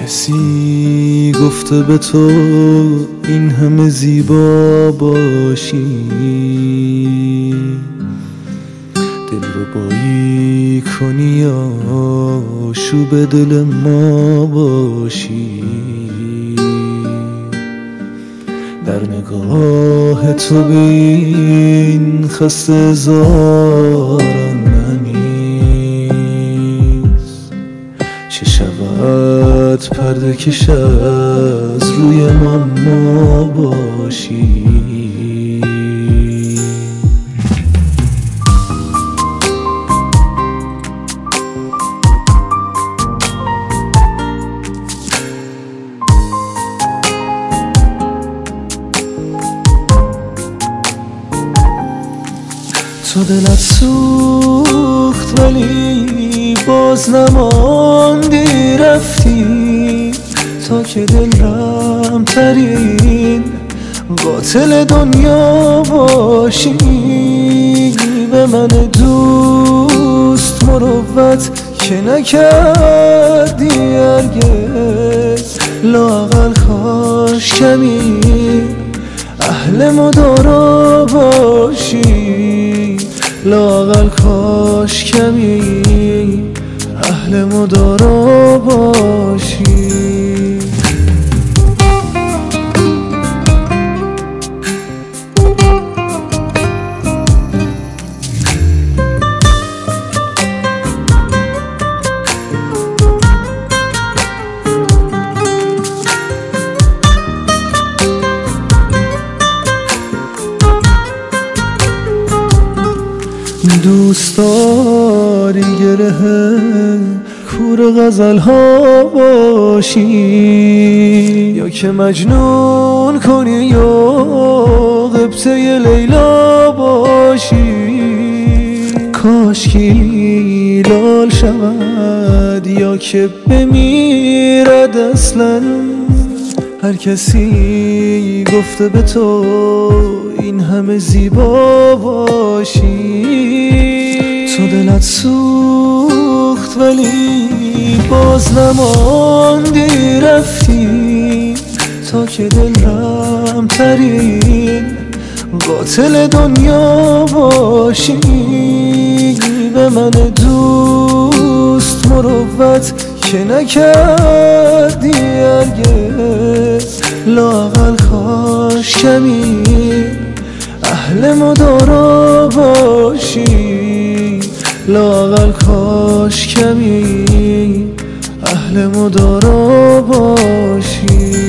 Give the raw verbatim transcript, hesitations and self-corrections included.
کسی گفته به تو این همه زیبا باشی، دل رو بایی کنی یا آشوب دل ما باشی. در نگاه تو به این خسته هزاران نمیز، چه شود پرده کش از روی من ما باشی. تو دلت سوخت ولی باز نماندی رفتی، تا که دلم ترین قاتل دنیا باشی. به من دوست مروت که نکردی هرگز، لااقل کاش کمی اهل مدارا باشی، لااقل کاش کمی اهل مدارا باشی. دوست داری گره کور غزل ها باشی، یا که مجنون کنی یا غبطه لیلا باشی. کاشکی لال شود یا که بمیرد اصلا، هر کسی گفته به تو این همه زیبا باشی. تو دلت سوخت ولی باز نماندی رفتی، تا که دلم ترین قاتل دنیا باشی. به من دوست مروت که نکردی هرگز، لااقل کاش کمی اهل مدارا باشی، لااقل کاش کمی اهل مدارا باشی.